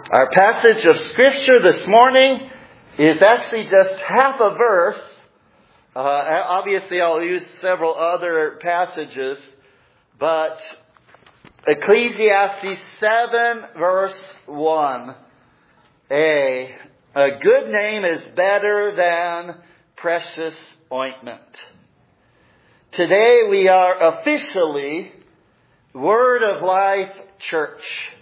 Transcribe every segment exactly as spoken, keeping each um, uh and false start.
Our passage of Scripture this morning is actually just half a verse. Uh, obviously, I'll use several other passages, but Ecclesiastes seven, verse one. A, a good name is better than precious ointment. Today we are officially Word of Life Church.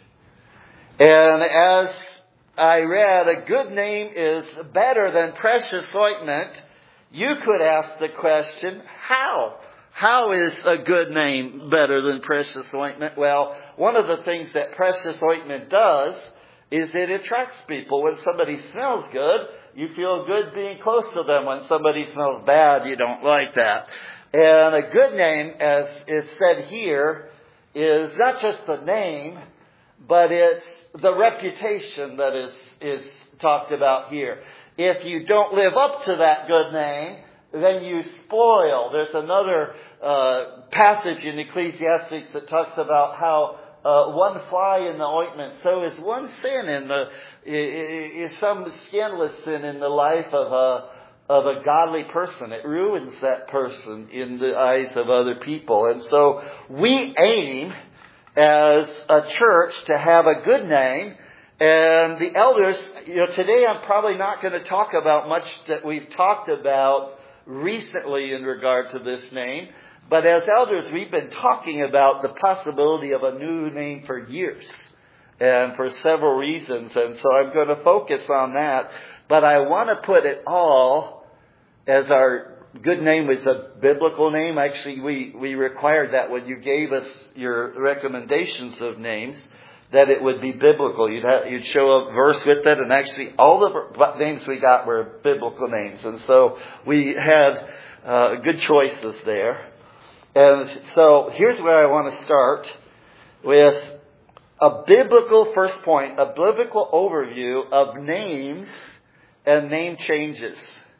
And as I read, a good name is better than precious ointment. You could ask the question, how? How is a good name better than precious ointment? Well, one of the things that precious ointment does is it attracts people. When somebody smells good, you feel good being close to them. When somebody smells bad, you don't like that. And a good name, as is said here, is not just the name, but it's the reputation that is, is talked about here. If you don't live up to that good name, then you spoil. There's another uh, passage in Ecclesiastes that talks about how uh, one fly in the ointment, so is one sin in the, is some scandalous sin in the life of a of a godly person. It ruins that person in the eyes of other people. And so we aim as a church to have a good name. And the elders, you know, today I'm probably not going to talk about much that we've talked about recently in regard to this name. But as elders, we've been talking about the possibility of a new name for years. And for several reasons. And so I'm going to focus on that. But I want to put it all as our good name was a biblical name. Actually, we, we required that when you gave us your recommendations of names, that it would be biblical. You'd have, you'd show a verse with it, and actually all the names we got were biblical names. And so we had uh, good choices there. And so here's where I want to start with a biblical, first point, a biblical overview of names and name changes.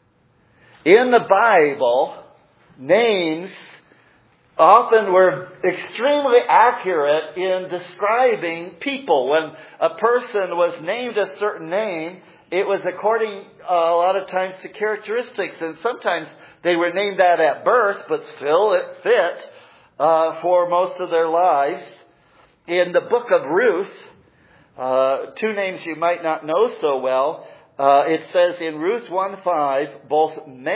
In the Bible, names often were extremely accurate in describing people. When a person was named a certain name, it was according uh, a lot of times to characteristics. And sometimes they were named that at birth, but still it fit uh, for most of their lives. In the book of Ruth, uh, two names you might not know so well, Uh, it says in Ruth one five, both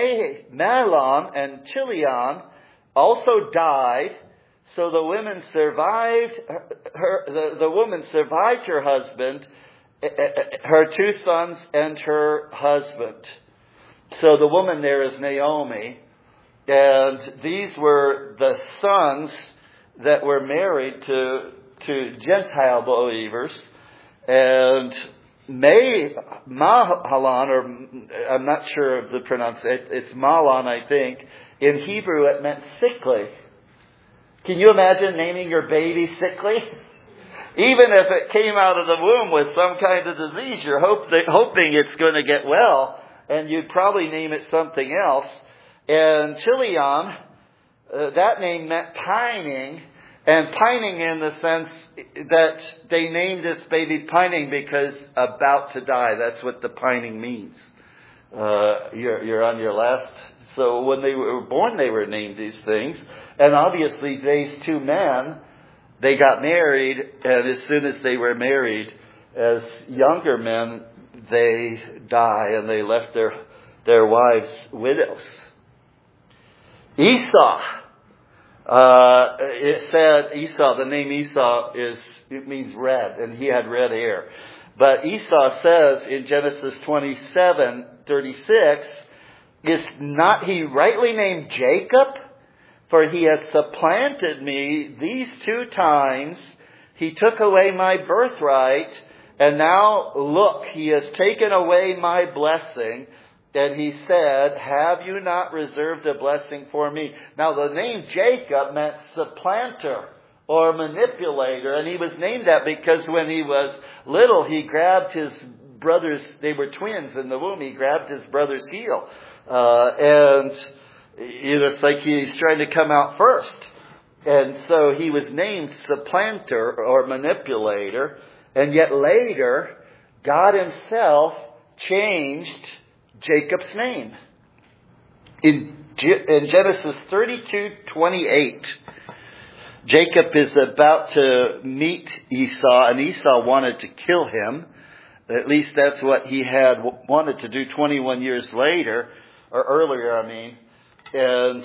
Mahlon and Chilion also died, so the woman survived her, the, the woman survived her husband, her two sons, and her husband. So the woman there is Naomi, and these were the sons that were married to, to Gentile believers, and May, Mahlon, or I'm not sure of the pronunciation, it's Mahlon, I think. In Hebrew, it meant sickly. Can you imagine naming your baby sickly? Even if it came out of the womb with some kind of disease, you're hope that, hoping it's going to get well, and you'd probably name it something else. And Chilion, uh, that name meant pining, and pining in the sense that they named this baby pining because about to die. That's what the pining means. Uh, you're, you're on your last. So when they were born, they were named these things. And obviously, these two men, they got married. And as soon as they were married, as younger men, they die and they left their, their wives widows. Esau. Uh, it said Esau, the name Esau is, it means red, and he had red hair. But Esau says in Genesis twenty-seven thirty-six, is not he rightly named Jacob? For he has supplanted me these two times. He took away my birthright, and now look, he has taken away my blessing. And he said, have you not reserved a blessing for me? Now the name Jacob meant supplanter or manipulator. And he was named that because when he was little, he grabbed his brother's, they were twins in the womb, he grabbed his brother's heel. Uh, and it's like he's trying to come out first. And so he was named supplanter or manipulator. And yet later, God himself changed Jacob's name. In, in Genesis thirty-two twenty-eight, Jacob is about to meet Esau, and Esau wanted to kill him. At least that's what he had wanted to do twenty-one years later, or earlier, I mean. And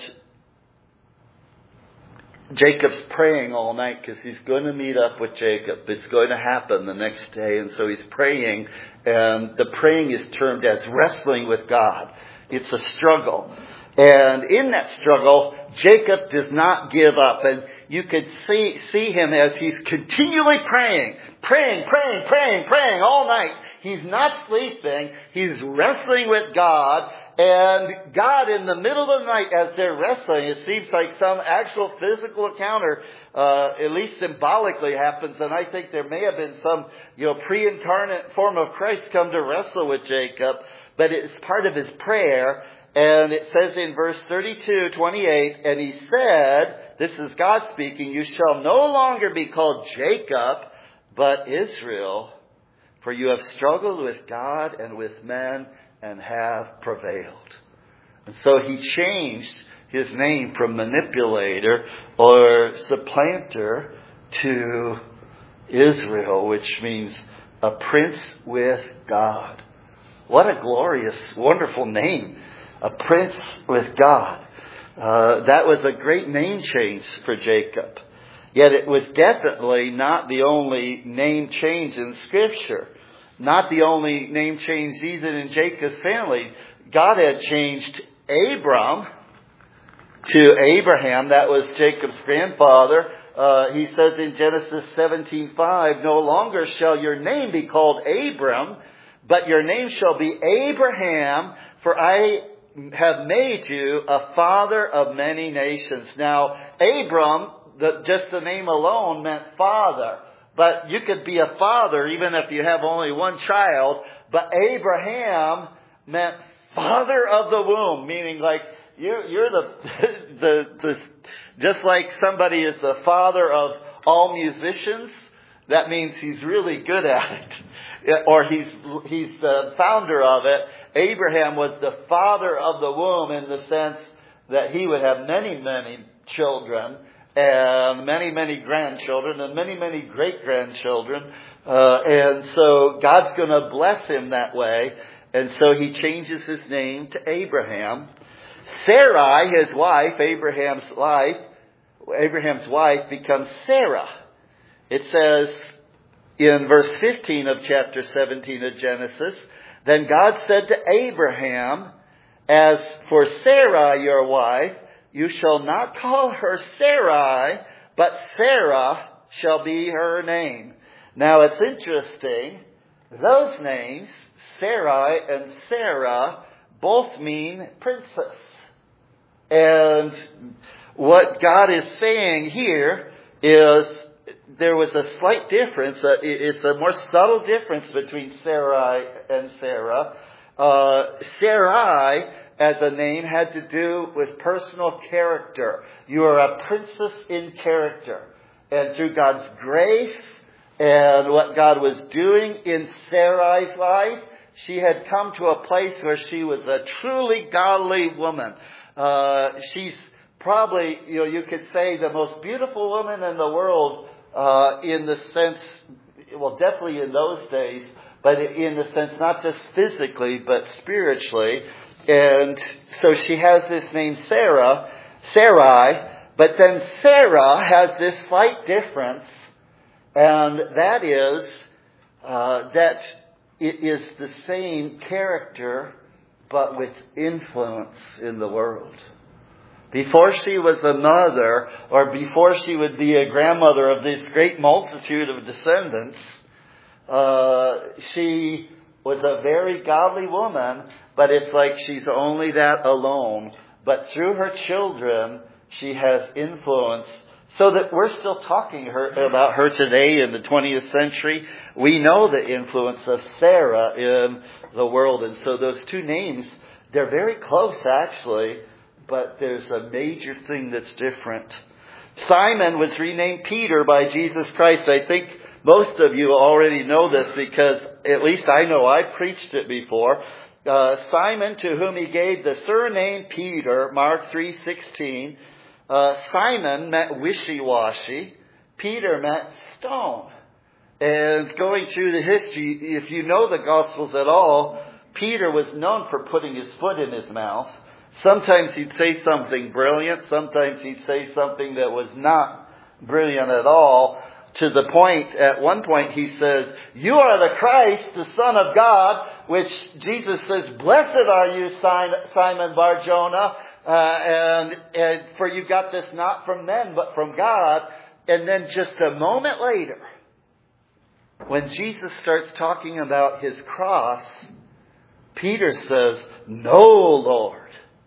Jacob's praying all night because he's going to meet up with Jacob. It's going to happen the next day. And so he's praying, and the praying is termed as wrestling with God. It's a struggle. And in that struggle, Jacob does not give up. And you could see, see him as he's continually praying, praying, praying, praying, praying all night. He's not sleeping. He's wrestling with God. And God, in the middle of the night, as they're wrestling, it seems like some actual physical encounter, uh, at least symbolically happens. And I think there may have been some, you know, pre-incarnate form of Christ come to wrestle with Jacob. But it's part of his prayer. And it says in verse thirty-two twenty-eight, and he said, this is God speaking, you shall no longer be called Jacob, but Israel, for you have struggled with God and with men and have prevailed. And so he changed his name from manipulator or supplanter to Israel, which means a prince with God. What a glorious, wonderful name. A prince with God. Uh, that was a great name change for Jacob. Yet it was definitely not the only name change in Scripture. Not the only name change even in Jacob's family. God had changed Abram to Abraham. That was Jacob's grandfather. Uh, he says in Genesis seventeen five, no longer shall your name be called Abram, but your name shall be Abraham, for I have made you a father of many nations. Now, Abram, the, just the name alone meant father. But you could be a father even if you have only one child. But Abraham meant father of the womb, meaning like you, you're the, the, the, just like somebody is the father of all musicians, that means he's really good at it. Or he's, he's the founder of it. Abraham was the father of the womb in the sense that he would have many, many children and many, many grandchildren and many, many great-grandchildren. Uh, and so God's going to bless him that way. And so he changes his name to Abraham. Sarai, his wife, Abraham's wife, Abraham's wife becomes Sarah. It says in verse fifteen of chapter seventeen of Genesis, then God said to Abraham, as for Sarah, your wife, you shall not call her Sarai, but Sarah shall be her name. Now it's interesting, those names, Sarai and Sarah, both mean princess. And what God is saying here is there was a slight difference. Uh, it's a more subtle difference between Sarai and Sarah. Uh, Sarai, as a name, had to do with personal character. You are a princess in character. And through God's grace and what God was doing in Sarai's life, she had come to a place where she was a truly godly woman. Uh, she's probably, you know, you could say the most beautiful woman in the world. Uh, in the sense, well, definitely in those days, but in the sense not just physically, but spiritually. And so she has this name Sarah, Sarai, but then Sarah has this slight difference, and that is uh, that it is the same character, but with influence in the world. Before she was a mother, or before she would be a grandmother of this great multitude of descendants, uh, she was a very godly woman, but it's like she's only that alone. But through her children, she has influence. So that we're still talking her, about her today in the twentieth century. We know the influence of Sarah in the world. And so those two names, they're very close actually. But there's a major thing that's different. Simon was renamed Peter by Jesus Christ. I think Most of you already know this because at least I know I preached it before. Uh, Simon, to whom he gave the surname Peter, Mark three sixteen. Uh, Simon meant wishy-washy. Peter meant stone. And going through the history, if you know the Gospels at all, Peter was known for putting his foot in his mouth. Sometimes he'd say something brilliant. Sometimes he'd say something that was not brilliant at all. To the point, at one point he says, "You are the Christ, the Son of God," which Jesus says, "Blessed are you, Simon Bar-Jonah, uh, and, and for you got this not from men, but from God." And then just a moment later, when Jesus starts talking about his cross, Peter says, "No, Lord."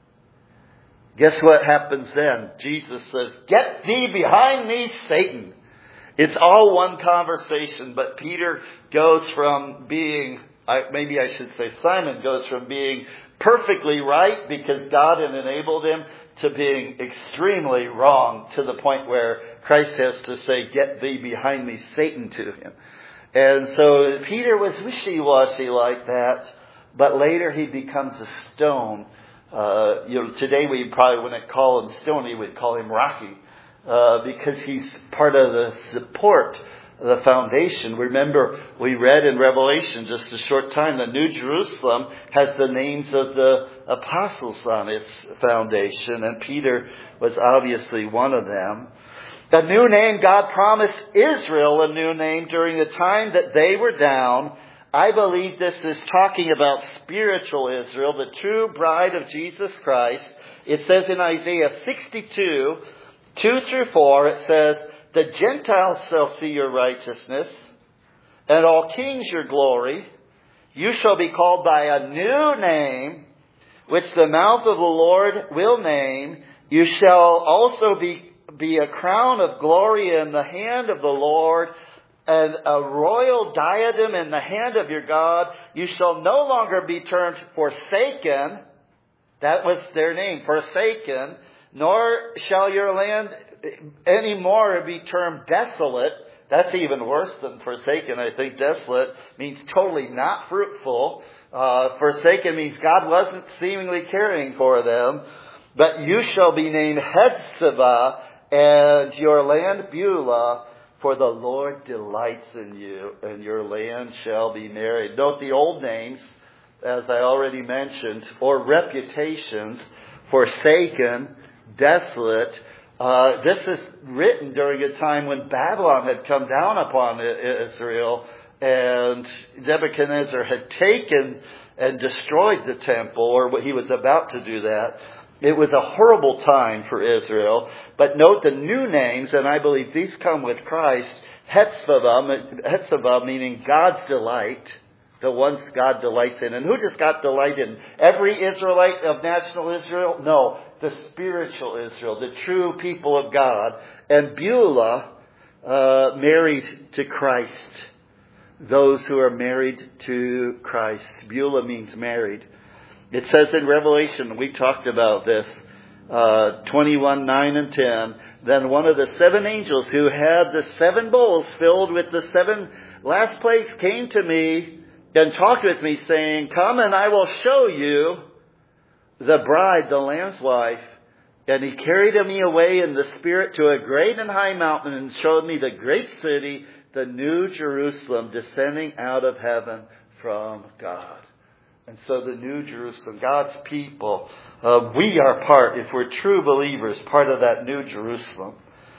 Guess what happens then? Jesus says, "Get thee behind me, Satan." It's all one conversation, but Peter goes from being, maybe I should say Simon goes from being perfectly right because God had enabled him to being extremely wrong to the point where Christ has to say, "Get thee behind me, Satan," to him. And so Peter was wishy-washy like that, but later he becomes a stone. Uh, you know, today we probably wouldn't call him stony, we'd call him rocky. Uh, because he's part of the support, the foundation. Remember, we read in Revelation just a short time, the New Jerusalem has the names of the apostles on its foundation, and Peter was obviously one of them. The new name, God promised Israel a new name during the time that they were down. I believe this is talking about spiritual Israel, the true bride of Jesus Christ. It says in Isaiah sixty-two, two through four, it says, "The Gentiles shall see your righteousness, and all kings your glory. You shall be called by a new name, which the mouth of the Lord will name. You shall also be, be a crown of glory in the hand of the Lord, and a royal diadem in the hand of your God. You shall no longer be termed forsaken." That was their name, forsaken. "Nor shall your land any more be termed desolate." That's even worse than forsaken. I think desolate means totally not fruitful. Uh, forsaken means God wasn't seemingly caring for them. "But you shall be named Hephzibah, and your land Beulah, for the Lord delights in you, and your land shall be married." Note the old names, as I already mentioned, or reputations: forsaken, desolate. Uh, this is written during a time when Babylon had come down upon Israel, and Nebuchadnezzar had taken and destroyed the temple, or he was about to do that. It was a horrible time for Israel. But note the new names, and I believe these come with Christ. Hephzibah, Hephzibah meaning God's delight. The ones God delights in. And who does God delight in? Every Israelite of national Israel? No. The spiritual Israel. The true people of God. And Beulah, uh, married to Christ. Those who are married to Christ. Beulah means married. It says in Revelation, we talked about this, uh, twenty-one, nine and ten. "Then one of the seven angels who had the seven bowls filled with the seven last plagues came to me and talked with me, saying, 'Come and I will show you the bride, the Lamb's wife.' And he carried me away in the Spirit to a great and high mountain and showed me the great city, the New Jerusalem, descending out of heaven from God." And so the New Jerusalem, God's people, uh, we are part, if we're true believers, part of that New Jerusalem.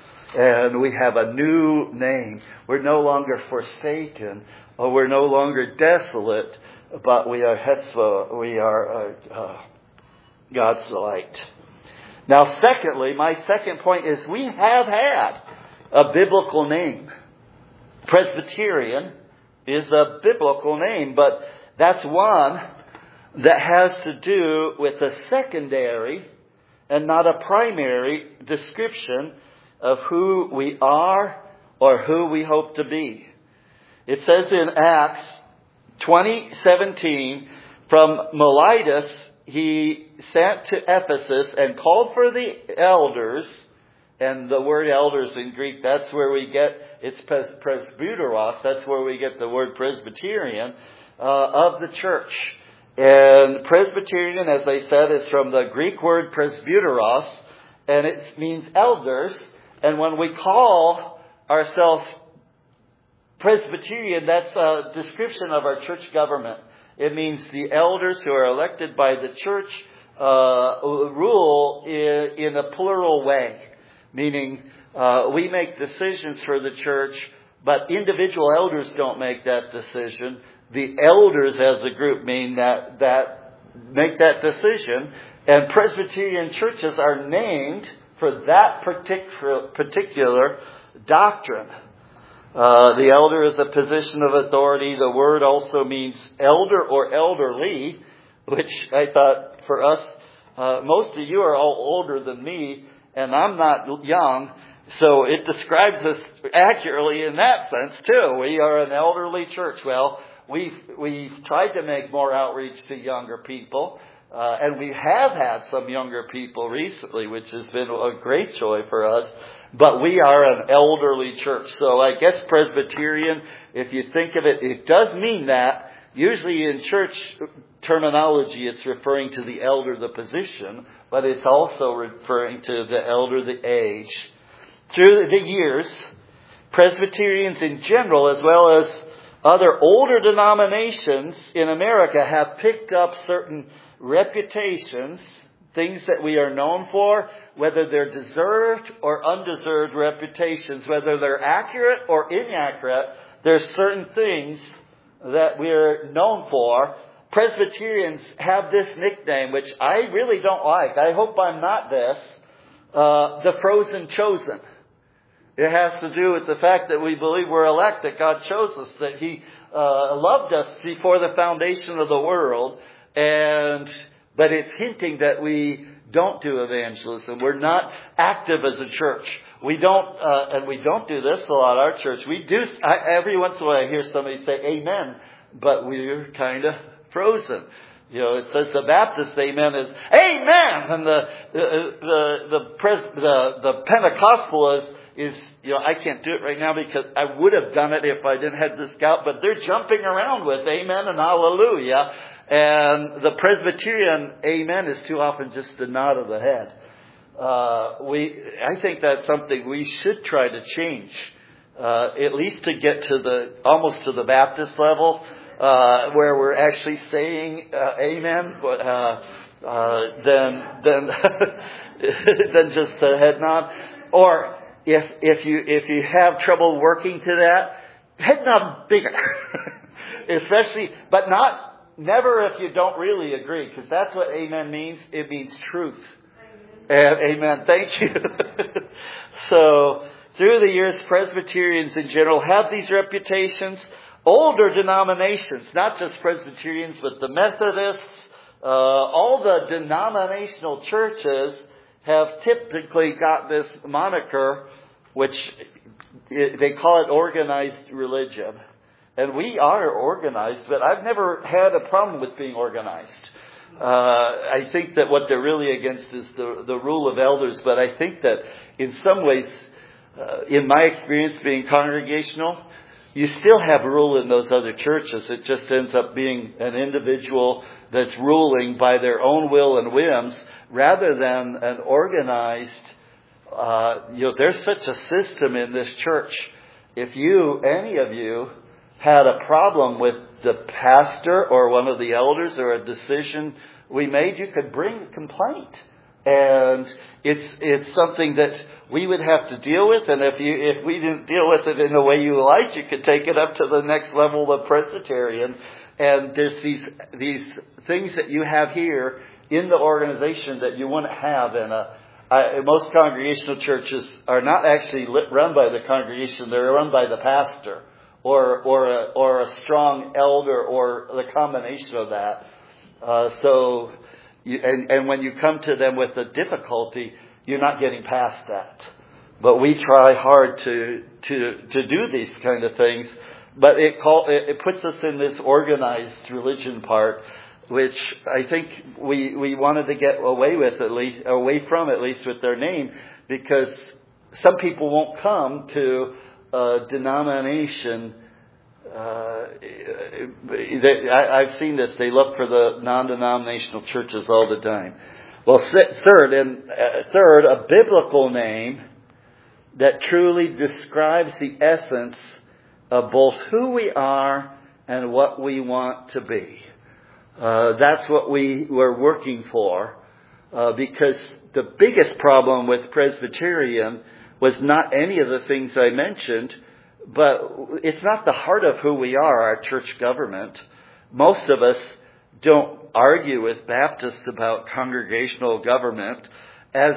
And we have a new name. We're no longer forsaken, or we're no longer desolate, but we are Hephzibah, we are uh, uh, God's delight. Now, secondly, my second point is we have had a biblical name. Presbyterian is a biblical name, but that's one that has to do with a secondary and not a primary description of who we are or who we hope to be. It says in Acts twenty seventeen, "From Miletus he sent to Ephesus and called for the elders And the word elders in Greek, that's where we get, it's pres- presbyteros, that's where we get the word Presbyterian, uh, of the church. And Presbyterian, as I said, is from the Greek word presbyteros, and it means elders. And when we call ourselves Presbyterian, that's a description of our church government. It means the elders who are elected by the church uh, rule in, in a plural way, meaning uh, we make decisions for the church, but individual elders don't make that decision. The elders as a group mean that that make that decision, and Presbyterian churches are named for that particular particular doctrine. Uh, the elder is a position of authority. The word also means elder or elderly, which I thought for us, uh, most of you are all older than me, and I'm not young, so it describes us accurately in that sense too. We are an elderly church. Well, we've, we've tried to make more outreach to younger people, uh, and we have had some younger people recently, which has been a great joy for us. But we are an elderly church. So I guess Presbyterian, if you think of it, it does mean that. Usually in church terminology, it's referring to the elder, the position, but it's also referring to the elder, the age. Through the years, Presbyterians in general, as well as other older denominations in America, have picked up certain reputations, things that we are known for, whether they're deserved or undeserved reputations, whether they're accurate or inaccurate. There's certain things that we're known for. Presbyterians have this nickname, which I really don't like. I hope I'm not this. Uh, the frozen chosen. It has to do with the fact that we believe we're elect, that God chose us, that He uh, loved us before the foundation of the world, and but it's hinting that we don't do evangelism. We're not active as a church. We don't, uh, and we don't do this a lot at our church. We do, I, every once in a while I hear somebody say amen, but we're kind of frozen. You know, it says the Baptist amen is amen, and the the the the, pres, the, the Pentecostal is is you know I can't do it right now because I would have done it if I didn't have this gout, but they're jumping around with amen and hallelujah. And the Presbyterian amen is too often just a nod of the head. Uh, we, I think that's something we should try to change, uh, at least to get to the, almost to the Baptist level, uh, where we're actually saying, uh, amen, but, uh, uh, then, then, than just a head nod. Or if, if you, if you have trouble working to that, head nod bigger. Especially, but not, never if you don't really agree, because that's what amen means. It means truth. Amen. And amen. Thank you. So, through the years, Presbyterians in general have these reputations. Older denominations, not just Presbyterians, but the Methodists, uh, all the denominational churches have typically got this moniker, which they call it organized religion. And we are organized, but I've never had a problem with being organized. Uh, I think that what they're really against is the, the rule of elders, but I think that in some ways, uh, in my experience being congregational, you still have rule in those other churches. It just ends up being an individual that's ruling by their own will and whims rather than an organized, uh, you know, there's such a system in this church. If you, any of you, had a problem with the pastor or one of the elders or a decision we made, you could bring a complaint. And it's it's something that we would have to deal with. And if you if we didn't deal with it in the way you liked, you could take it up to the next level of Presbyterian. And there's these these things that you have here in the organization that you wouldn't have in a I, most congregational churches are not actually lit, run by the congregation. They're run by the pastor. Or or a, or a strong elder, or the combination of that. Uh, so, you, and, and when you come to them with a difficulty, you're not getting past that. But we try hard to to to do these kind of things. But it call it, it puts us in this organized religion part, which I think we we wanted to get away with at least away from at least with their name, because some people won't come to a denomination. Uh, they, I, I've seen this. They look for the non-denominational churches all the time. Well, third, and uh, third, a biblical name that truly describes the essence of both who we are and what we want to be. Uh, that's what we were working for, uh, because the biggest problem with Presbyterian was not any of the things I mentioned, but it's not the heart of who we are, our church government. Most of us don't argue with Baptists about congregational government. As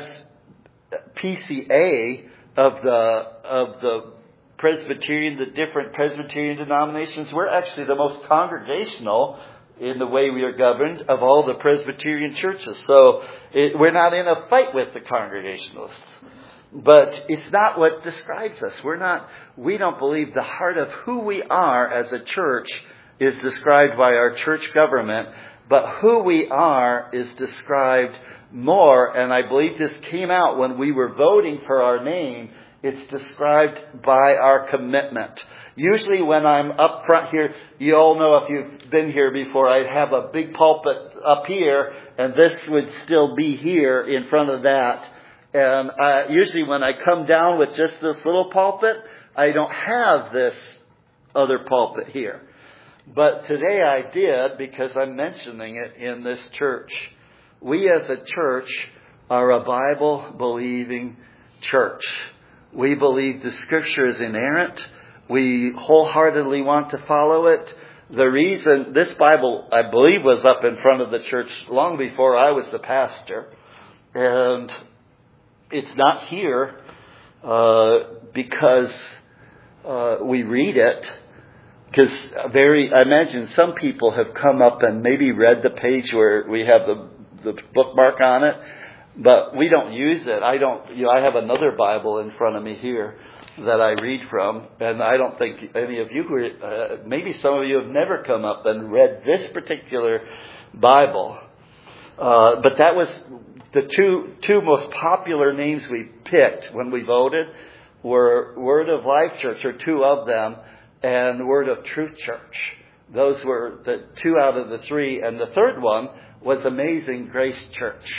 P C A of the of the Presbyterian, the different Presbyterian denominations, we're actually the most congregational in the way we are governed of all the Presbyterian churches. So it, we're not in a fight with the Congregationalists. But it's not what describes us. We're not, we don't believe the heart of who we are as a church is described by our church government, but who we are is described more, and I believe this came out when we were voting for our name. It's described by our commitment. Usually when I'm up front here, you all know if you've been here before, I have a big pulpit up here, and this would still be here in front of that. And uh, usually when I come down with just this little pulpit, I don't have this other pulpit here. But today I did, because I'm mentioning it in this church. We as a church are a Bible-believing church. We believe the Scripture is inerrant. We wholeheartedly want to follow it. The reason this Bible, I believe, was up in front of the church long before I was the pastor. And it's not here uh, because uh, we read it. Because very, I imagine some people have come up and maybe read the page where we have the, the bookmark on it, but we don't use it. I don't, you know, I have another Bible in front of me here that I read from, and I don't think any of you, who, uh, maybe some of you have never come up and read this particular Bible. Uh, but that was the two two most popular names we picked when we voted were Word of Life Church, or two of them, and Word of Truth Church. Those were the two out of the three. And the third one was Amazing Grace Church.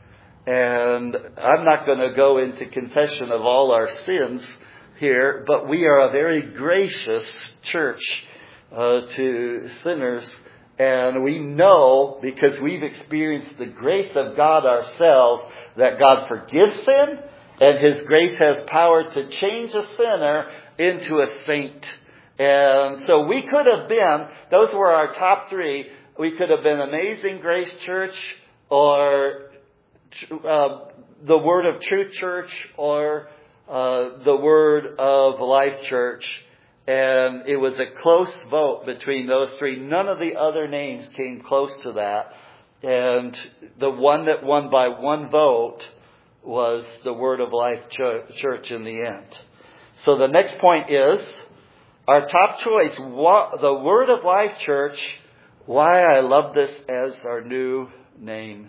And I'm not going to go into confession of all our sins here, but we are a very gracious church uh, to sinners. And we know, because we've experienced the grace of God ourselves, that God forgives sin, and His grace has power to change a sinner into a saint. And so we could have been, those were our top three, we could have been Amazing Grace Church, or uh, the Word of Truth Church, or uh, the Word of Life Church. And it was a close vote between those three. None of the other names came close to that. And the one that won by one vote was the Word of Life Church in the end. So the next point is, our top choice, the Word of Life Church. Why I love this as our new name.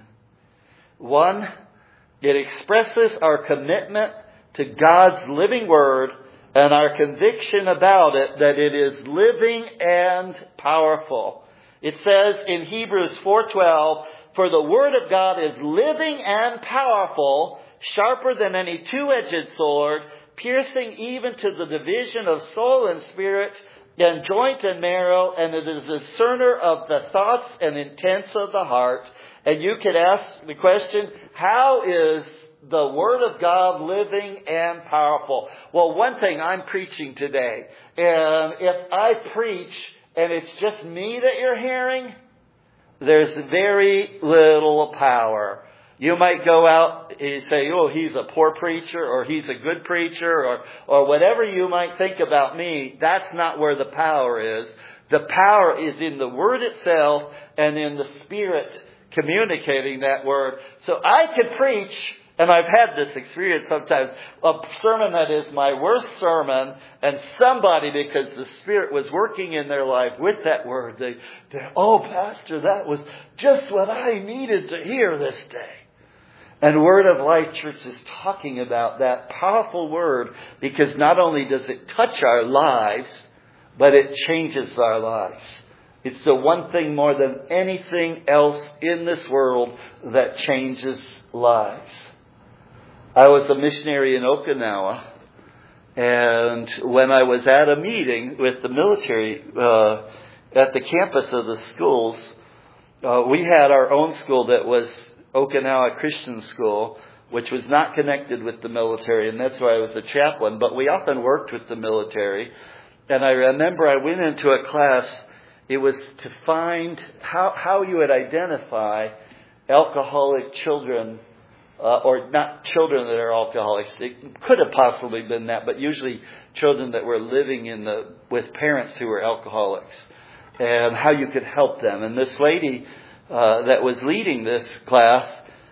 One, it expresses our commitment to God's living Word and our conviction about it that it is living and powerful. It says in Hebrews four twelve, "For the Word of God is living and powerful, sharper than any two-edged sword, piercing even to the division of soul and spirit, and joint and marrow, and it is a discerner of the thoughts and intents of the heart." And you could ask the question, how is the Word of God living and powerful? Well, one thing, I'm preaching today. And if I preach and it's just me that you're hearing, there's very little power. You might go out and say, oh, he's a poor preacher, or he's a good preacher, or, or whatever you might think about me. That's not where the power is. The power is in the Word itself and in the Spirit communicating that Word. So I could preach, and I've had this experience sometimes, a sermon that is my worst sermon, and somebody, because the Spirit was working in their life with that Word, they, they, oh, Pastor, that was just what I needed to hear this day. And Word of Life Church is talking about that powerful word, because not only does it touch our lives, but it changes our lives. It's the one thing more than anything else in this world that changes lives. I was a missionary in Okinawa, and when I was at a meeting with the military uh, at the campus of the schools, uh, we had our own school that was Okinawa Christian School, which was not connected with the military, and that's why I was a chaplain, but we often worked with the military. And I remember I went into a class, it was to find how, how you would identify alcoholic children, uh, or not children that are alcoholics. It could have possibly been that, but usually children that were living in the with parents who were alcoholics, and how you could help them. And this lady uh, that was leading this class,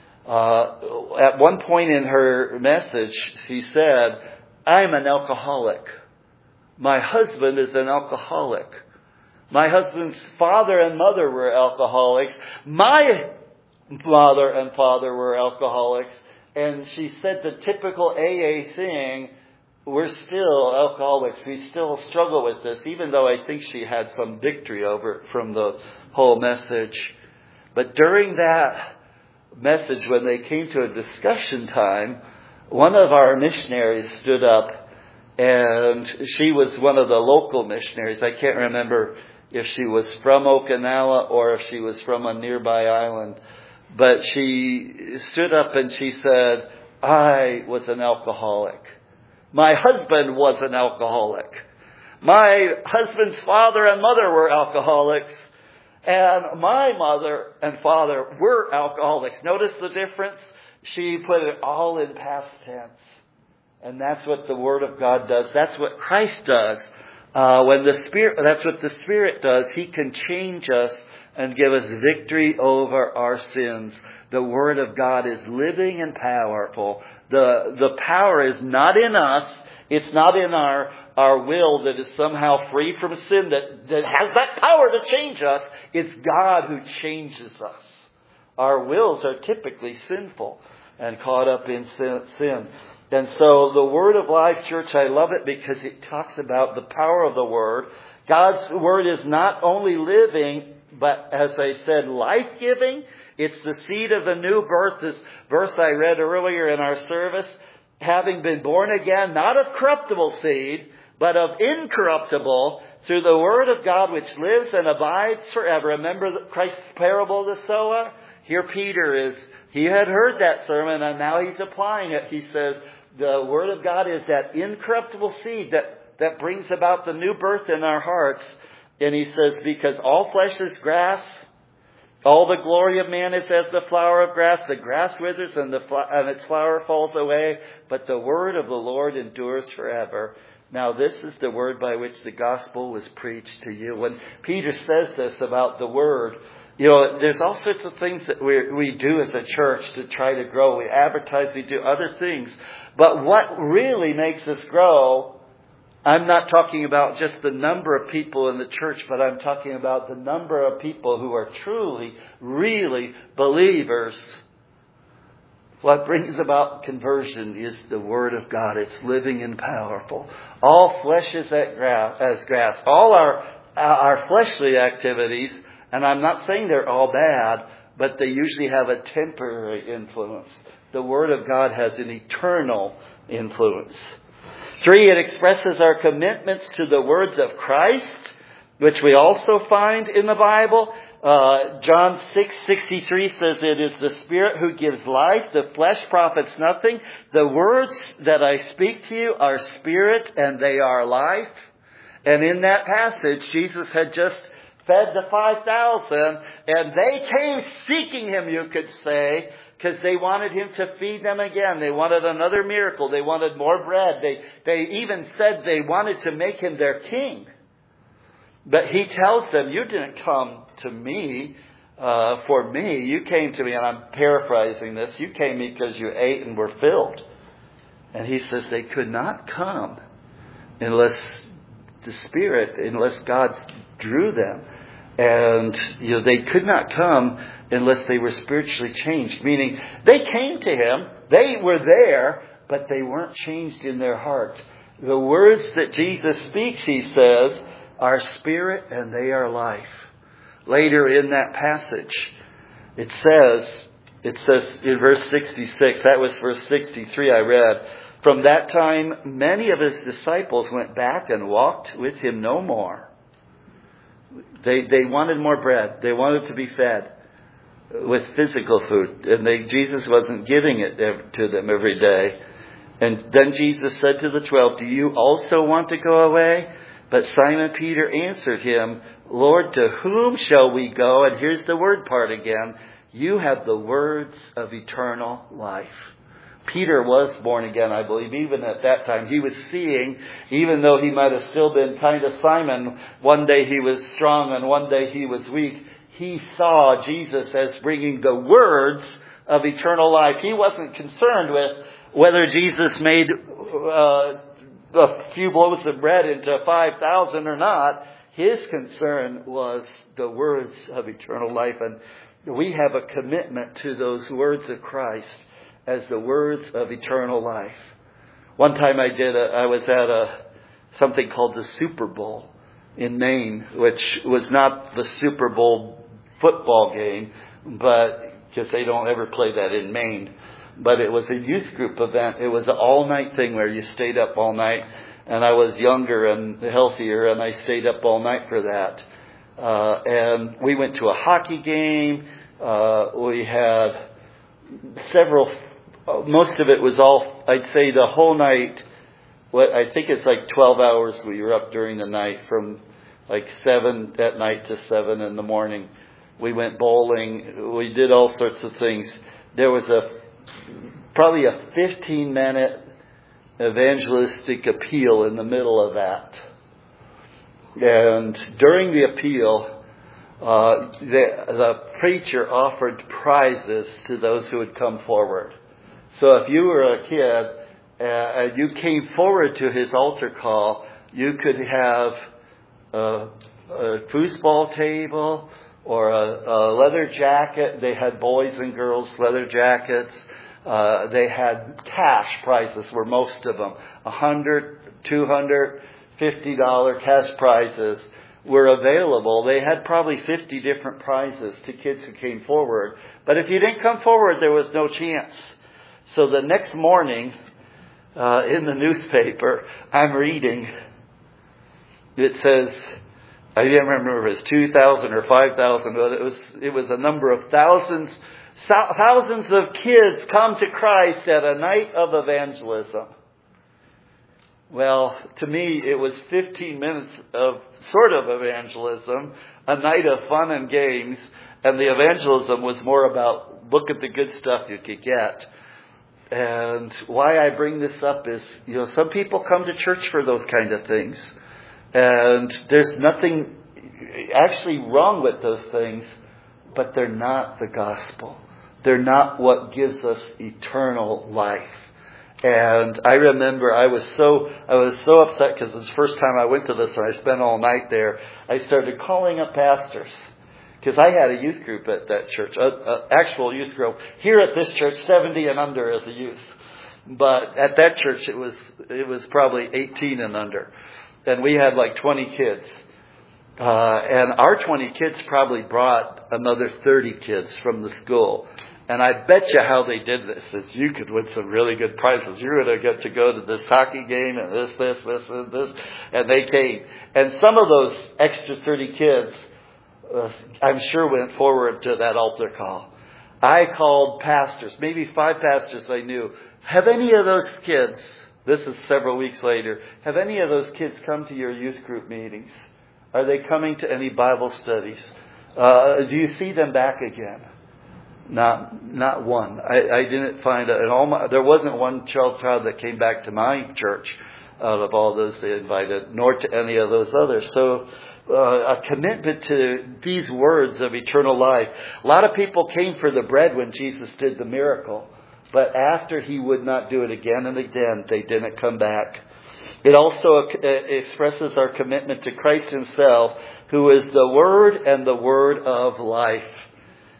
uh, at one point in her message, she said, "I'm an alcoholic. My husband is an alcoholic. My husband's father and mother were alcoholics. My mother and father were alcoholics." And she said the typical A A thing, we're still alcoholics. We still struggle with this, even though I think she had some victory over it from the whole message. But during that message, when they came to a discussion time, one of our missionaries stood up, and she was one of the local missionaries. I can't remember if she was from Okinawa or if she was from a nearby island. But she stood up and she said, "I was an alcoholic. My husband was an alcoholic. My husband's father and mother were alcoholics. And my mother and father were alcoholics." Notice the difference? She put it all in past tense. And that's what the Word of God does. That's what Christ does. Uh, when the Spirit, that's what the Spirit does. He can change us and give us victory over our sins. The Word of God is living and powerful. The, the power is not in us. It's not in our, our will that is somehow free from sin, that, that has that power to change us. It's God who changes us. Our wills are typically sinful and caught up in sin. And so the Word of Life Church, I love it because it talks about the power of the Word. God's Word is not only living, but as I said, life-giving. It's the seed of the new birth. This verse I read earlier in our service, having been born again, not of corruptible seed, but of incorruptible, through the Word of God which lives and abides forever. Remember Christ's parable of the sower? Here Peter is, he had heard that sermon and now he's applying it. He says, the Word of God is that incorruptible seed that, that brings about the new birth in our hearts. And he says, because all flesh is grass, all the glory of man is as the flower of grass. The grass withers and, the fl- and its flower falls away, but the word of the Lord endures forever. Now this is the word by which the gospel was preached to you. When Peter says this about the word, you know, there's all sorts of things that we we do as a church to try to grow. We advertise, we do other things. But what really makes us grow, I'm not talking about just the number of people in the church, but I'm talking about the number of people who are truly, really believers. What brings about conversion is the Word of God. It's living and powerful. All flesh is as grass. All our, our fleshly activities, and I'm not saying they're all bad, but they usually have a temporary influence. The Word of God has an eternal influence. Three, it expresses our commitments to the words of Christ, which we also find in the Bible. Uh, John six sixty-three says, it is the Spirit who gives life. The flesh profits nothing. The words that I speak to you are spirit and they are life. And in that passage, Jesus had just fed the five thousand and they came seeking him, you could say, because they wanted him to feed them again. They wanted another miracle. They wanted more bread. They, they even said they wanted to make him their king. But he tells them, you didn't come to me uh, for me. You came to me, and I'm paraphrasing this. You came because you ate and were filled. And he says they could not come unless the Spirit, unless God drew them. And you know, they could not come unless they were spiritually changed. Meaning, they came to Him, they were there, but they weren't changed in their hearts. The words that Jesus speaks, He says, are spirit and they are life. Later in that passage, it says, it says in verse sixty-six, that was verse sixty-three I read, from that time many of His disciples went back and walked with Him no more. They they wanted more bread. They wanted to be fed with physical food. And they, Jesus wasn't giving it to them every day. And then Jesus said to the twelve, do you also want to go away? But Simon Peter answered Him, Lord, to whom shall we go? And here's the word part again. You have the words of eternal life. Peter was born again, I believe. Even at that time, he was seeing, even though he might have still been kind of Simon. One day he was strong and one day he was weak. He saw Jesus as bringing the words of eternal life. He wasn't concerned with whether Jesus made uh, a few loaves of bread into five thousand or not. His concern was the words of eternal life. And we have a commitment to those words of Christ as the words of eternal life. One time I did, a, I was at a something called the Super Bowl in Maine, which was not the Super Bowl football game, but because they don't ever play that in Maine. But it was a youth group event. It was an all-night thing where you stayed up all night. And I was younger and healthier, and I stayed up all night for that. Uh, and we went to a hockey game. Uh, we had several, most of it was all, I'd say the whole night, what I think it's like twelve hours we were up during the night, from like seven at night to seven in the morning. We went bowling. We did all sorts of things. There was a, probably a fifteen minute evangelistic appeal in the middle of that. And during the appeal, uh, the, the preacher offered prizes to those who would come forward. So if you were a kid uh, and you came forward to his altar call, you could have a, a foosball table or a, a leather jacket. They had boys and girls leather jackets. Uh, they had cash prizes, were most of them. A hundred, two hundred, fifty dollar cash prizes were available. They had probably fifty different prizes to kids who came forward. But if you didn't come forward, there was no chance. So the next morning, uh, in the newspaper, I'm reading. It says, I can't remember if it was two thousand or five thousand, but it was it was a number of thousands. Thousands of kids come to Christ at a night of evangelism. Well, to me, it was fifteen minutes of sort of evangelism, a night of fun and games, and the evangelism was more about look at the good stuff you could get. And why I bring this up is, you know, some people come to church for those kind of things. And there's nothing actually wrong with those things, but they're not the gospel. They're not what gives us eternal life. And I remember I was so I was so upset because it was the first time I went to this and I spent all night there. I started calling up pastors because I had a youth group at that church, an actual youth group. Here at this church, seventy and under as a youth. But at that church, it was it was probably eighteen and under. And we had like twenty kids. Uh, and our twenty kids probably brought another thirty kids from the school. And I bet you how they did this is you could win some really good prizes. You're going to get to go to this hockey game and this, this, this, and this. And they came. And some of those extra thirty kids, uh, I'm sure went forward to that altar call. I called pastors, maybe five pastors I knew. Have any of those kids, this is several weeks later, have any of those kids come to your youth group meetings? Are they coming to any Bible studies? Uh, do you see them back again? Not, not one. I, I didn't find it. All my, there wasn't one child child that came back to my church out of all those they invited, nor to any of those others. So, uh, a commitment to these words of eternal life. A lot of people came for the bread when Jesus did the miracle, but after He would not do it again and again, they didn't come back. It also expresses our commitment to Christ Himself, who is the Word and the Word of life.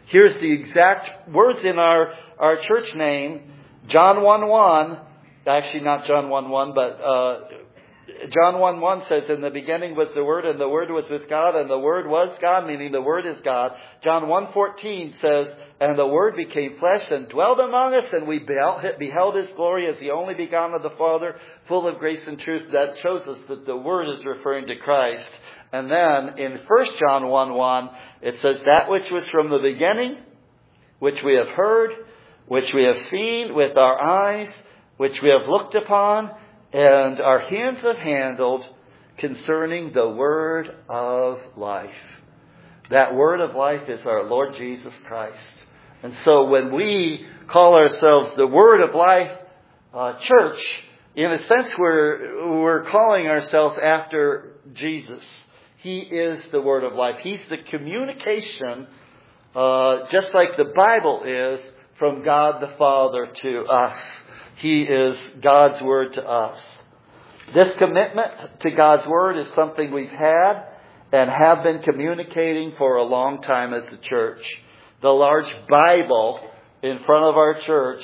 Here's the exact words in our, our church name. John one one, actually not John one one, but uh, John one one says, in the beginning was the Word, and the Word was with God, and the Word was God, meaning the Word is God. John one fourteen says, and the Word became flesh and dwelt among us, and we beheld His glory as the only begotten of the Father, full of grace and truth. That shows us that the Word is referring to Christ. And then in First John one one, it says, that which was from the beginning, which we have heard, which we have seen with our eyes, which we have looked upon, and our hands have handled, concerning the Word of life. That Word of life is our Lord Jesus Christ. And so when we call ourselves the Word of Life uh, Church, in a sense we're, we're calling ourselves after Jesus. He is the Word of life. He's the communication, uh, just like the Bible is, from God the Father to us. He is God's Word to us. This commitment to God's Word is something we've had and have been communicating for a long time as the church. The large Bible in front of our church,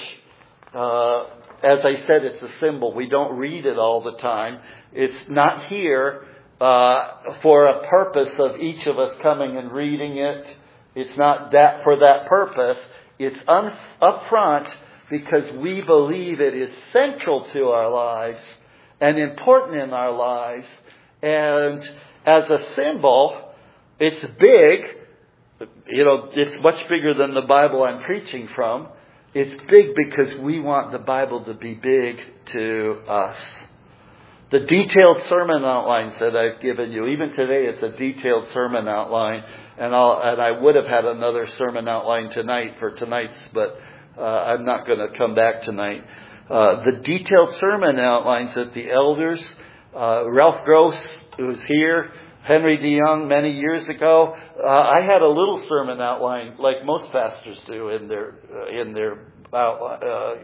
uh, as I said, it's a symbol. We don't read it all the time. It's not here uh, for a purpose of each of us coming and reading it. It's not that for that purpose. It's un- up front because we believe it is central to our lives and important in our lives. And as a symbol, it's big. You know, it's much bigger than the Bible I'm preaching from. It's big because we want the Bible to be big to us. The detailed sermon outlines that I've given you, even today it's a detailed sermon outline. And, I'll, and I would have had another sermon outline tonight for tonight's, but uh, I'm not going to come back tonight. Uh, the detailed sermon outlines that the elders, uh, Ralph Gross, who's here, Henry DeYoung many years ago, uh, I had a little sermon outline like most pastors do in their uh, in their outline, uh,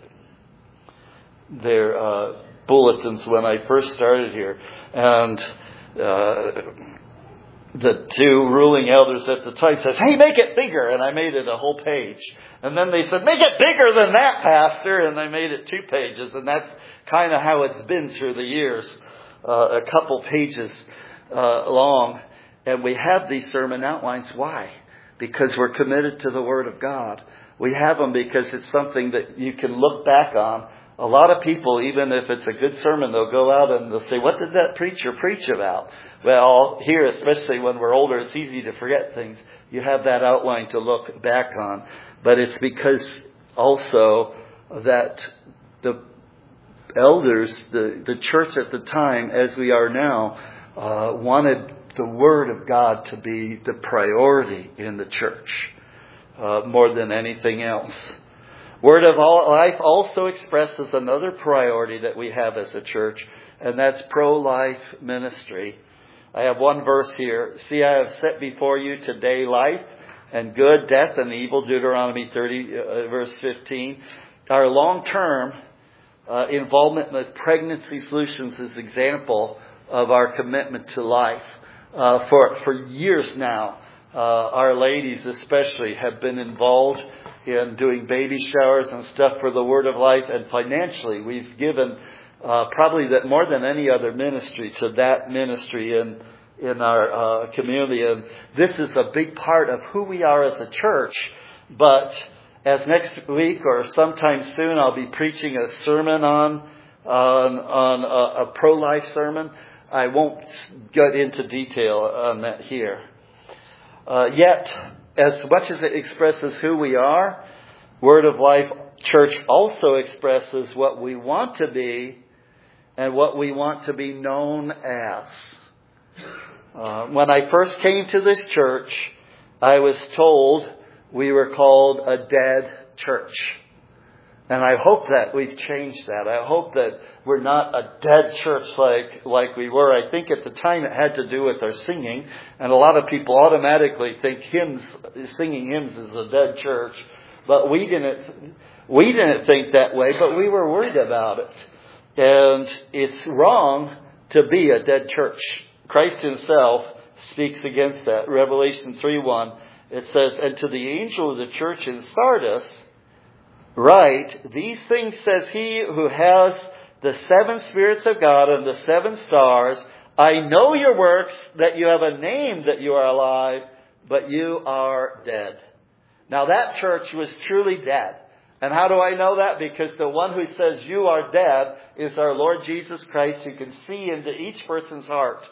their uh, bulletins when I first started here, and uh, the two ruling elders at the time says, "Hey, make it bigger," and I made it a whole page. And then they said, "Make it bigger than that, Pastor," and I made it two pages, and that's kind of how it's been through the years, uh, a couple pages Uh, long. And we have these sermon outlines. Why? Because we're committed to the Word of God. We have them because it's something that you can look back on. A lot of people, even if it's a good sermon, they'll go out and they'll say, what did that preacher preach about? Well, here, especially when we're older, it's easy to forget things. You have that outline to look back on. But it's because also that the elders, the, the church at the time, as we are now, Uh, wanted the Word of God to be the priority in the church uh, more than anything else. Word of Life also expresses another priority that we have as a church, and that's pro-life ministry. I have one verse here. See, I have set before you today life and good, death and evil, Deuteronomy thirty, uh, verse fifteen. Our long-term uh, involvement with Pregnancy Solutions is example of our commitment to life. Uh, for, for years now, uh, our ladies especially have been involved in doing baby showers and stuff for the Word of Life. And financially, we've given uh, probably that more than any other ministry to that ministry in, in our uh, community. And this is a big part of who we are as a church. But as next week or sometime soon, I'll be preaching a sermon on, on, on a, a pro-life sermon. I won't get into detail on that here. Uh, yet, as much as it expresses who we are, Word of Life Church also expresses what we want to be and what we want to be known as. Uh, when I first came to this church, I was told we were called a dead church. And I hope that we've changed that. I hope that we're not a dead church like, like we were. I think at the time it had to do with our singing. And a lot of people automatically think hymns, singing hymns is a dead church. But we didn't, we didn't think that way, but we were worried about it. And it's wrong to be a dead church. Christ himself speaks against that. Revelation three one It says, and to the angel of the church in Sardis, write, these things says he who has the seven spirits of God and the seven stars. I know your works, that you have a name that you are alive, but you are dead. Now that church was truly dead. And how do I know that? Because the one who says you are dead is our Lord Jesus Christ, who can see into each person's heart.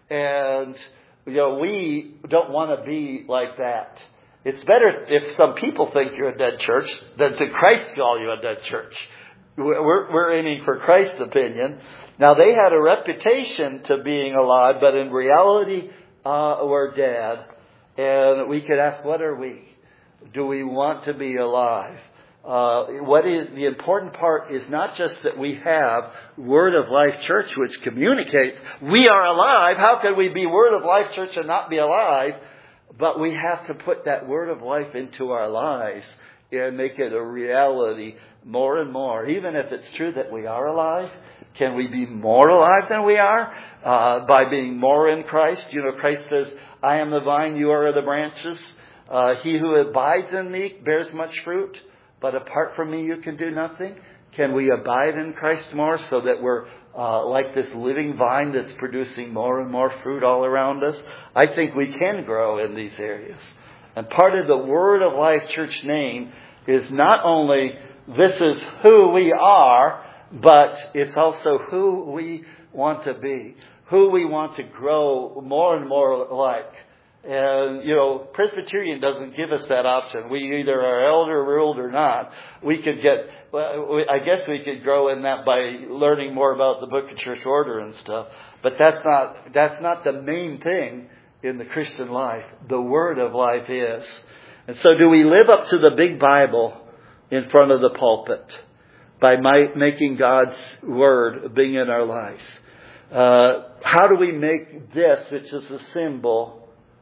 And, you know, we don't want to be like that. It's better if some people think you're a dead church than to Christ call you a dead church. We're, we're aiming for Christ's opinion. Now, they had a reputation to being alive, but in reality, uh, we're dead. And we could ask, what are we? Do we want to be alive? Uh, what is the important part is not just that we have Word of Life Church, which communicates we are alive. How can we be Word of Life Church and not be alive? But we have to put that Word of Life into our lives and make it a reality more and more. Even if it's true that we are alive, can we be more alive than we are uh, by being more in Christ? You know, Christ says, I am the vine, you are the branches. Uh, he who abides in me bears much fruit. But apart from me, you can do nothing. Can we abide in Christ more so that we're uh, like this living vine that's producing more and more fruit all around us? I think we can grow in these areas. And part of the Word of Life Church name is not only this is who we are, but it's also who we want to be, who we want to grow more and more like. And, you know, Presbyterian doesn't give us that option. We either are elder ruled or not. We could get, well, I guess we could grow in that by learning more about the Book of Church Order and stuff. But that's not, that's not the main thing in the Christian life. The Word of Life is. And so do we live up to the big Bible in front of the pulpit by my, making God's Word being in our lives? Uh, how do we make this, which is a symbol,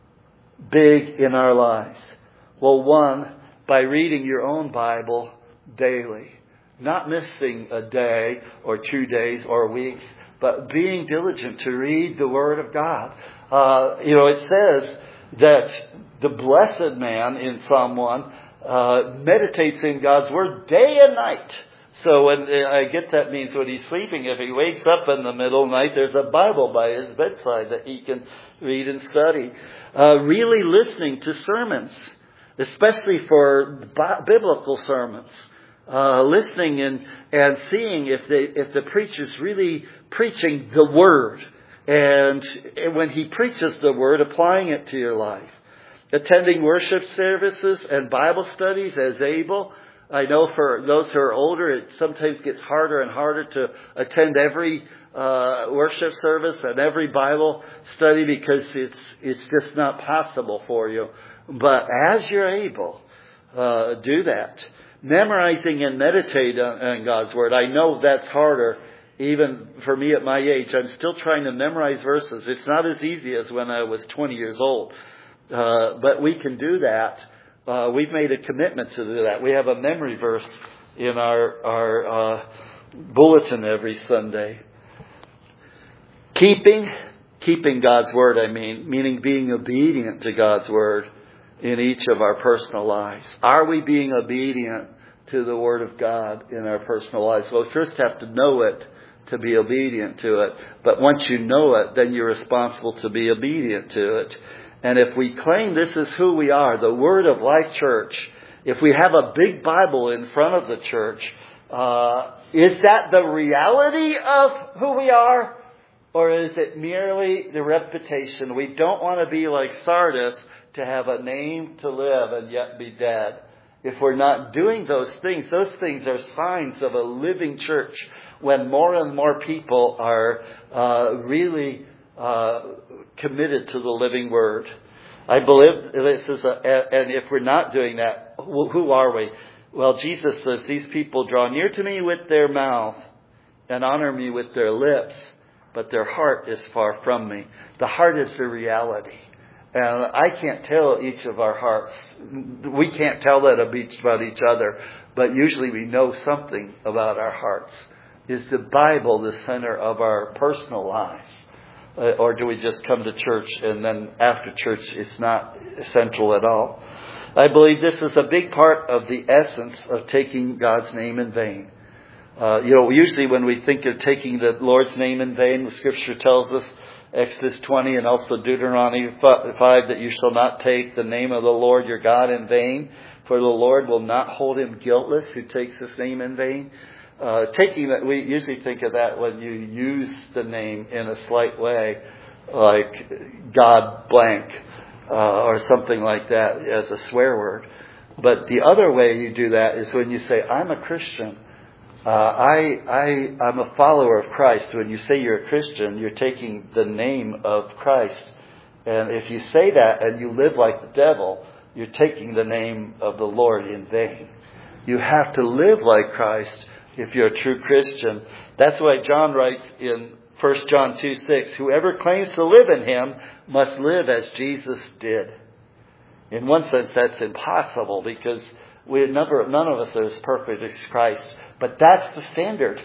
big in our lives? Well, one, by reading your own Bible daily. Not missing a day or two days or weeks, but being diligent to read the Word of God. Uh, you know, it says that the blessed man in Psalm one uh, meditates in God's Word day and night. So when I get that means when he's sleeping, if he wakes up in the middle of the night, there's a Bible by his bedside that he can read and study. Uh, really listening to sermons, especially for bi- biblical sermons. Uh, listening and, and seeing if they, if the preacher's really preaching the Word. And when he preaches the Word, applying it to your life. Attending worship services and Bible studies as able. I know for those who are older, it sometimes gets harder and harder to attend every uh, worship service and every Bible study because it's it's just not possible for you. But as you're able, uh, do that. Memorizing and meditate on, on God's Word. I know that's harder, even for me at my age. I'm still trying to memorize verses. It's not as easy as when I was twenty years old. Uh, but we can do that. Uh, we've made a commitment to do that. We have a memory verse in our, our uh, bulletin every Sunday. Keeping, keeping God's Word, I mean, meaning being obedient to God's Word in each of our personal lives. Are we being obedient to the Word of God in our personal lives? Well, we first have to know it to be obedient to it. But once you know it, then you're responsible to be obedient to it. And if we claim this is who we are, the Word of Life Church, if we have a big Bible in front of the church, uh, is that the reality of who we are? Or is it merely the reputation? We don't want to be like Sardis, to have a name to live and yet be dead. If we're not doing those things, those things are signs of a living church when more and more people are uh, really uh, committed to the living Word. I believe this is a, and if we're not doing that, who are we? Well, Jesus says, these people draw near to me with their mouth and honor me with their lips, but their heart is far from me. The heart is the reality. And I can't tell each of our hearts. We can't tell that about each other. But usually we know something about our hearts. Is the Bible the center of our personal lives? Uh, or do we just come to church and then after church it's not central at all? I believe this is a big part of the essence of taking God's name in vain. Uh, you know, usually when we think of taking the Lord's name in vain, the Scripture tells us, Exodus twenty and also Deuteronomy five, that you shall not take the name of the Lord your God in vain, for the Lord will not hold him guiltless who takes his name in vain. Uh, taking that, we usually think of that when you use the name in a slight way, like God blank, uh, or something like that as a swear word. But the other way you do that is when you say, I'm a Christian. Uh, I, I, I'm a follower of Christ. When you say you're a Christian, you're taking the name of Christ. And if you say that and you live like the devil, you're taking the name of the Lord in vain. You have to live like Christ if you're a true Christian. That's why John writes in First John two six, whoever claims to live in him must live as Jesus did. In one sense, that's impossible because we never, none of us are as perfect as Christ. But that's the standard.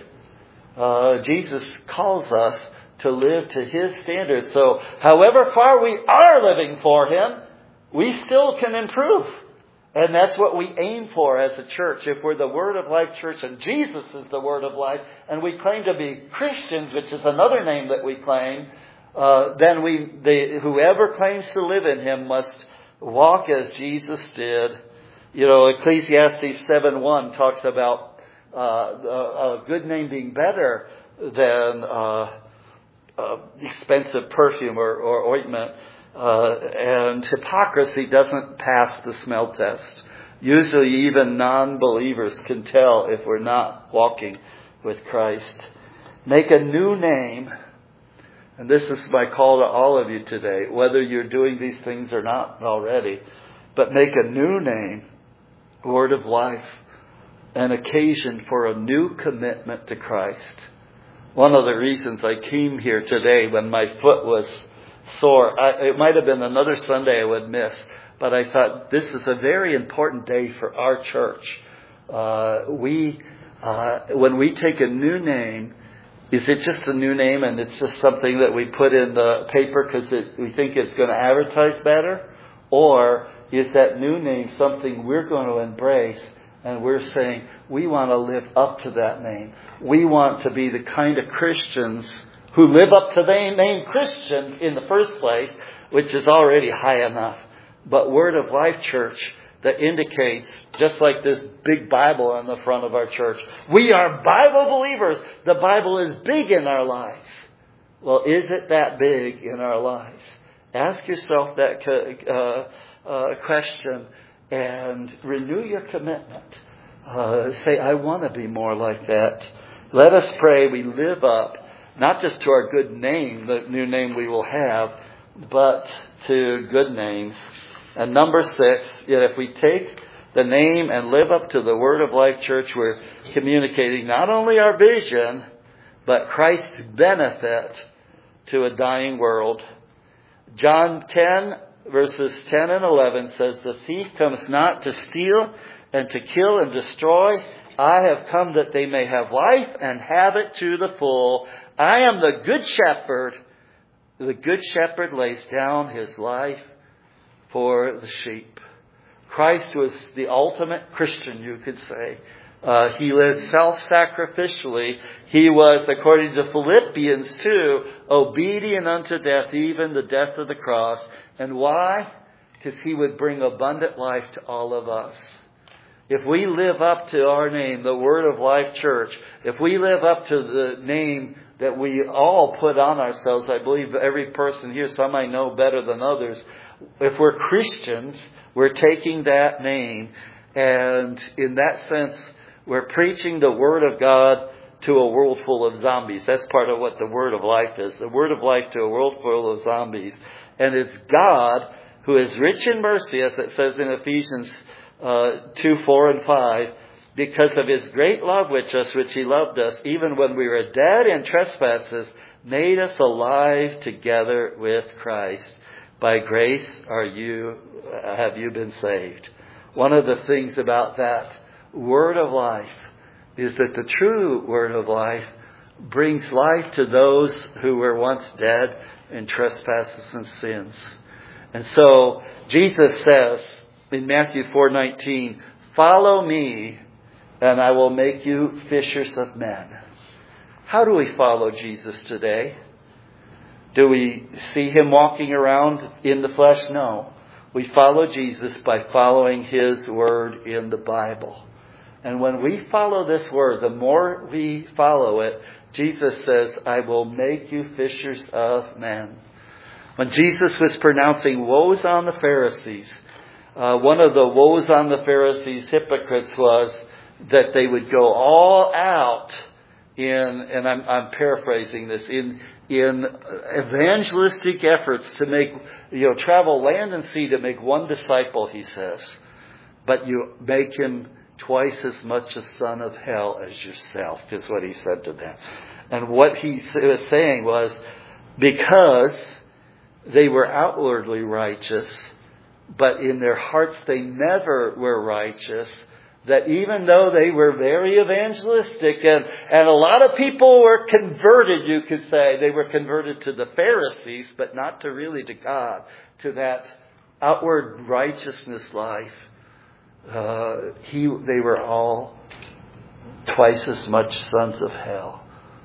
Uh, Jesus calls us to live to his standard. So however far we are living for him, we still can improve. And that's what we aim for as a church. If we're the Word of Life Church and Jesus is the Word of Life, and we claim to be Christians, which is another name that we claim, uh, then we, they, whoever claims to live in him must walk as Jesus did. You know, Ecclesiastes seven one talks about uh, a, a good name being better than uh, uh, expensive perfume or, or ointment. Uh, and hypocrisy doesn't pass the smell test. Usually even non-believers can tell if we're not walking with Christ. Make a new name. And this is my call to all of you today, whether you're doing these things or not already. But make a new name, Word of Life, an occasion for a new commitment to Christ. One of the reasons I came here today when my foot was sore, I, it might have been another Sunday I would miss, but I thought this is a very important day for our church. Uh, we, uh, when we take a new name, is it just a new name and it's just something that we put in the paper because we think it's going to advertise better? Or is that new name something we're going to embrace and we're saying we want to live up to that name? We want to be the kind of Christians who live up to the name Christian in the first place, which is already high enough. But Word of Life Church that indicates, just like this big Bible on the front of our church, we are Bible believers. The Bible is big in our lives. Well, is it that big in our lives? Ask yourself that uh, uh, question and renew your commitment. Uh, say, I want to be more like that. Let us pray we live up, not just to our good name, the new name we will have, but to good names. And number six, yet if we take the name and live up to the Word of Life Church, we're communicating not only our vision, but Christ's benefit to a dying world. John ten, verses ten and eleven says, the thief comes not to steal and to kill and destroy. I have come that they may have life and have it to the full. I am the good shepherd. The good shepherd lays down his life for the sheep. Christ was the ultimate Christian, you could say. Uh, he lived self-sacrificially. He was, according to Philippians two, obedient unto death, even the death of the cross. And why? Because he would bring abundant life to all of us. If we live up to our name, the Word of Life Church, if we live up to the name that we all put on ourselves, I believe every person here, some I know better than others, if we're Christians, we're taking that name, and in that sense, we're preaching the Word of God to a world full of zombies. That's part of what the Word of Life is. The Word of Life to a world full of zombies. And it's God who is rich in mercy, as it says in Ephesians uh, two, four, and five, because of His great love with us, which He loved us, even when we were dead in trespasses, made us alive together with Christ. By grace are you, have you been saved. One of the things about that Word of Life is that the true Word of Life brings life to those who were once dead in trespasses and sins. And so Jesus says in Matthew four nineteen, follow me and I will make you fishers of men. How do we follow Jesus today? Do we see him walking around in the flesh? No. We follow Jesus by following his word in the Bible. And when we follow this word, the more we follow it, Jesus says, I will make you fishers of men. When Jesus was pronouncing woes on the Pharisees, uh, one of the woes on the Pharisees, hypocrites, was that they would go all out in, and I'm, I'm paraphrasing this, in in evangelistic efforts to make, you know, travel land and sea to make one disciple, he says. But you make him twice as much a son of hell as yourself, is what he said to them. And what he was saying was, because they were outwardly righteous, but in their hearts they never were righteous, that even though they were very evangelistic, and, and a lot of people were converted, you could say, they were converted to the Pharisees, but not to really to God, to that outward righteousness life. Uh, he, they were all twice as much sons of hell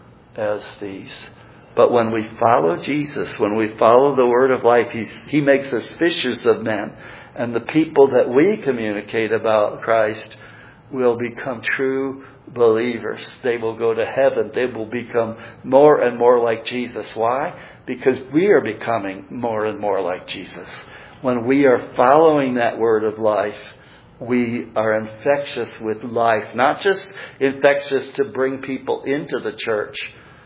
as these. But when we follow Jesus, when we follow the word of life, he's, he makes us fishers of men. And the people that we communicate about Christ will become true believers. They will go to heaven. They will become more and more like Jesus. Why? Because we are becoming more and more like Jesus. When we are following that word of life, we are infectious with life. Not just infectious to bring people into the church,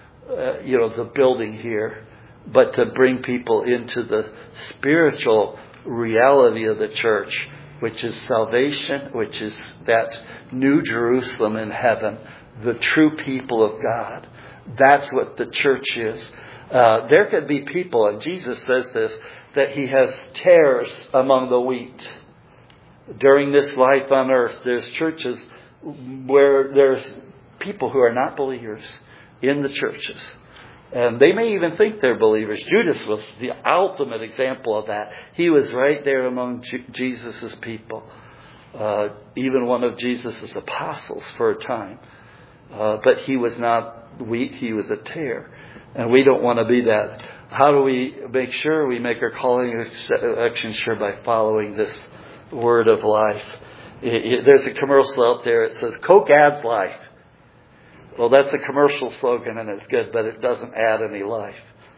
uh, you know, the building here, but to bring people into the spiritual reality of the church, which is salvation, which is that new Jerusalem in heaven, the true people of God. That's what the church is. Uh, there could be people, and Jesus says this, that he has tares among the wheat. During this life on earth, there's churches where there's people who are not believers in the churches. And they may even think they're believers. Judas was the ultimate example of that. He was right there among J- Jesus' people. Uh, even one of Jesus' apostles for a time. Uh, but he was not wheat, he was a tare. And we don't want to be that. How do we make sure we make our calling election sure? By following this word of life. It, it, there's a commercial out there. It says, Coke adds life. Well, that's a commercial slogan and it's good, but it doesn't add any life.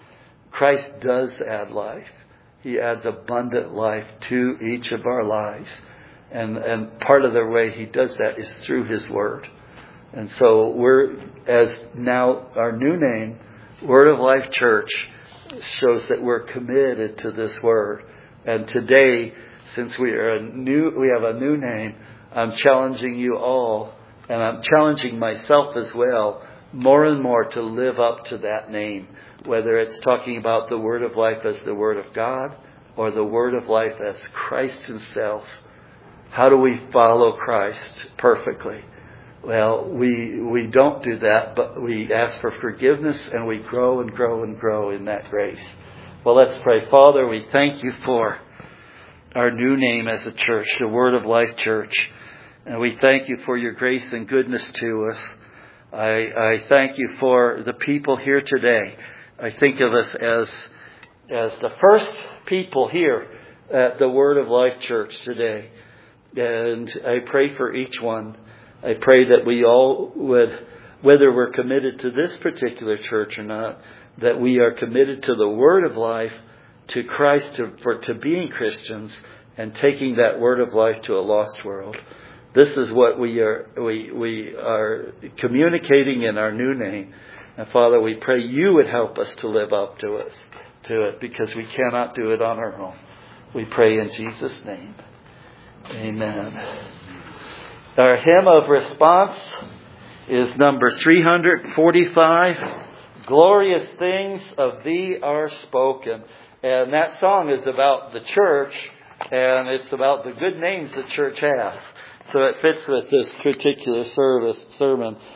Christ does add life. He adds abundant life to each of our lives. And, and part of the way he does that is through his word. And so we're, as now our new name, Word of Life Church, shows that we're committed to this word. And today, since we are a new, we have a new name, I'm challenging you all, and I'm challenging myself as well, more and more to live up to that name. Whether it's talking about the Word of Life as the Word of God, or the Word of Life as Christ himself. How do we follow Christ perfectly? Well, we we don't do that, but we ask for forgiveness and we grow and grow and grow in that grace. Well, let's pray. Father, we thank you for our new name as a church, the Word of Life Church. And we thank you for your grace and goodness to us. I, I thank you for the people here today. I think of us as, as the first people here at the Word of Life Church today. And I pray for each one. I pray that we all would, whether we're committed to this particular church or not, that we are committed to the Word of Life, to Christ, to, for, to being Christians, and taking that Word of Life to a lost world. This is what we are we we are communicating in our new name. And Father, we pray you would help us to live up to us to it, because we cannot do it on our own. We pray in Jesus' name. Amen. Our hymn of response is number three forty-five. Glorious things of thee are spoken. And that song is about the church, and it's about the good names the church has. So it fits with this particular service sermon.